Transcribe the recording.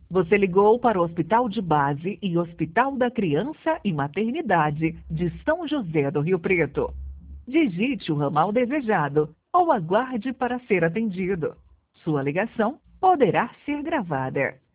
Você ligou para o Hospital de Base e Hospital da Criança e Maternidade de São José do Rio Preto. Digite o ramal desejado ou aguarde para ser atendido. Sua ligação poderá ser gravada.